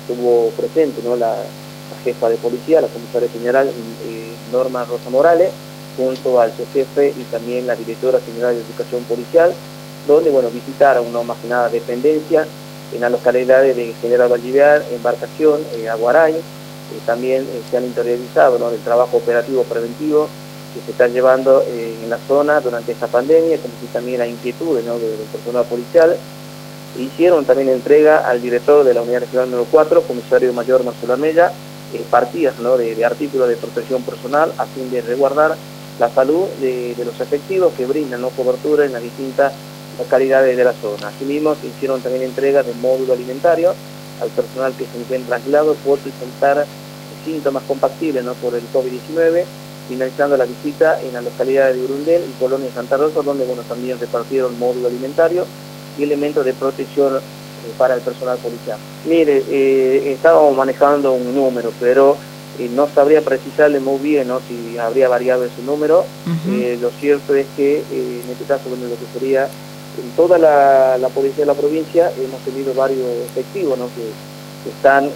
estuvo presente, ¿no?, la jefa de policía, la comisaria general Norma Rosa Morales, junto al jefe y también la directora general de Educación Policial, donde, bueno, visitaron, ¿no?, más que nada dependencias en las localidades de General Valliviar, Embarcación, Aguaray. También se han interiorizado, ¿no?, del trabajo operativo preventivo que se está llevando en la zona durante esta pandemia, como si también la inquietud, ¿no?, del personal policial. Hicieron también entrega al director de la Unidad Regional número 4, comisario mayor Marcelo Amella, partidas, ¿no?, de artículos de protección personal a fin de resguardar la salud de los efectivos que brindan, ¿no?, cobertura en las distintas localidades de la zona. Asimismo, se hicieron también entrega de módulo alimentario al personal que se encuentra aislado por presentar síntomas compatibles, ¿no?, por el COVID-19, finalizando la visita en la localidad de Urundel y Colonia Santa Rosa, donde, bueno, también repartieron módulo alimentario y elementos de protección para el personal policial. Mire, estábamos manejando un número, pero no sabría precisarle muy bien, ¿no?, si habría variado ese número. Lo cierto es que en este caso, bueno, lo que sería en toda la policía de la provincia hemos tenido varios efectivos, ¿no?, que están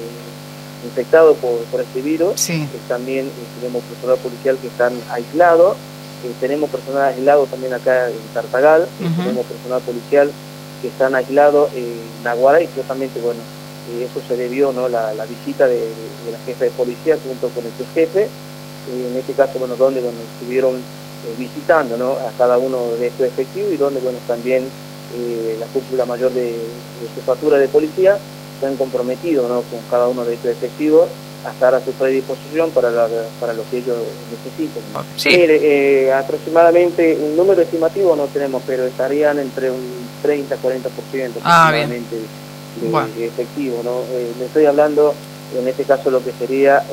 infectados por este virus. Sí. También tenemos personal policial que están aislados. Tenemos personal aislado también acá en Tartagal. Tenemos personal policial que están aislados en Aguaray, y justamente, bueno, eso se debió, ¿no?, la visita de la jefa de policía junto con el subjefe, en este caso, bueno, donde, bueno, estuvieron visitando, ¿no?, a cada uno de estos efectivos, y donde, bueno, también la cúpula mayor de jefatura de policía se han comprometido, ¿no?, con cada uno de estos efectivos a estar a su predisposición para lo que ellos necesiten, ¿no? Sí. Mire, aproximadamente un número estimativo no tenemos, pero estarían entre un 30-40% aproximadamente de efectivo, ¿no? Le estoy hablando en este caso lo que sería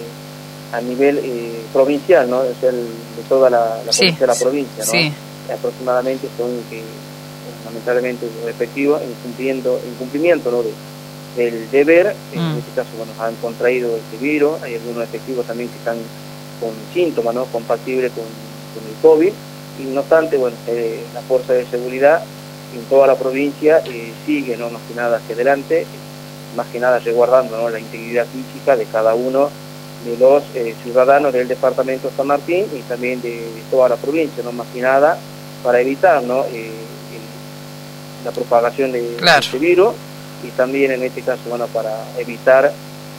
a nivel provincial, ¿no? Es de toda la policía de la provincia, ¿no? Sí. Aproximadamente son lamentablemente los efectivos en cumplimiento, ¿no?, del deber. En este caso, bueno, han contraído este virus. Hay algunos efectivos también que están con síntomas, ¿no?, compatibles con el COVID, y no obstante, bueno, la fuerza de seguridad en toda la provincia sigue, ¿no?, más que nada hacia adelante, más que nada resguardando, ¿no?, la integridad física de cada uno de los ciudadanos del departamento de San Martín y también de toda la provincia, ¿no?, más que nada para evitar, ¿no?, la propagación de este virus. Y también en este caso, bueno, para evitar,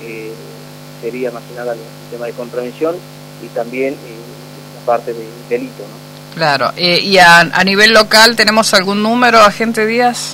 sería más que nada el tema de contravención y también la parte de delito, ¿no? Claro. ¿Y a nivel local tenemos algún número, agente Díaz?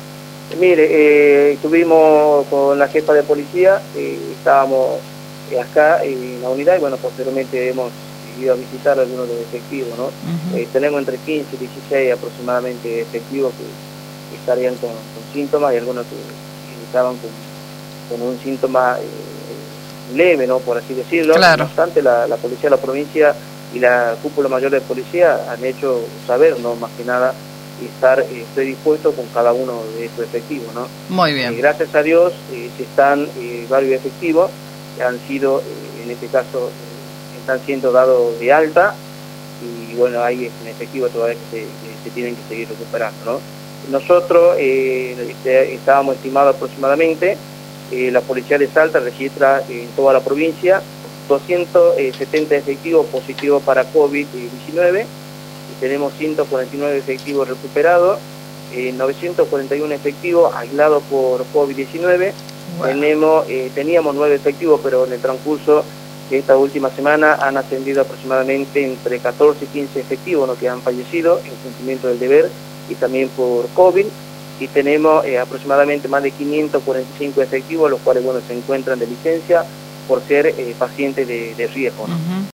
Mire, estuvimos con la jefa de policía, estábamos acá en la unidad, y, bueno, posteriormente hemos ido a visitar algunos de los efectivos, ¿no? Tenemos entre 15 y 16 aproximadamente efectivos que estarían con síntomas, y algunos que estaban con un síntoma leve, ¿no?, por así decirlo. Claro. No obstante, la policía de la provincia y la cúpula mayor de policía han hecho saber, ¿no?, más que nada, estoy dispuesto con cada uno de estos efectivos, ¿no? Muy bien. Gracias a Dios se están varios efectivos que han sido, en este caso, están siendo dados de alta, y, bueno, hay en efectivo todavía que se tienen que seguir recuperando, ¿no? Nosotros estábamos estimados aproximadamente, la policía de Salta registra en toda la provincia 270 efectivos positivos para COVID-19, y tenemos 149 efectivos recuperados, 941 efectivos aislados por COVID-19. Teníamos 9 efectivos, pero en el transcurso de esta última semana han ascendido aproximadamente entre 14 y 15 efectivos, ¿no?, que han fallecido en cumplimiento del deber y también por COVID, y tenemos aproximadamente más de 545 efectivos, los cuales, bueno, se encuentran de licencia por ser pacientes de riesgo, ¿no?